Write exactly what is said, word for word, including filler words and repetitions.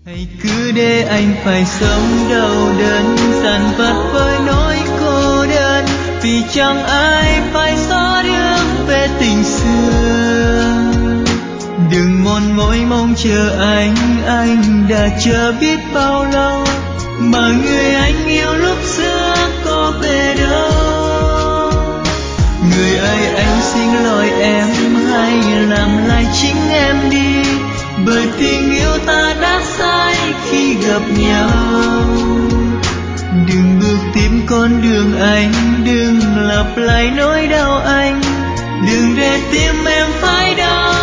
Hãy cứ để anh phải sống đau đớn dằn vặt với nỗi cô đơn, vì chẳng ai phải xóa đi về tình xưa. Đừng mòn mỏi mong chờ anh, anh đã chờ biết bao lâu, mà người anh yêu lúc xưa có về đâu. Người ơi anh xin lỗi em, hãy làm lại chính em đi, bởi tình yêu ta đã sai khi gặp nhau. Đừng bước tiếp con đường anh, đừng lặp lại nỗi đau anh, đừng để tim em phải đau.